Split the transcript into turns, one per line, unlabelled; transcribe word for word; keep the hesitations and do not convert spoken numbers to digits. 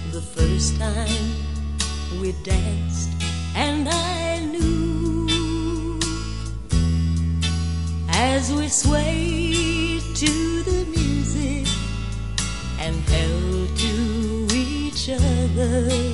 the first time we danced, and I knew as we swayed to the music and held to each other.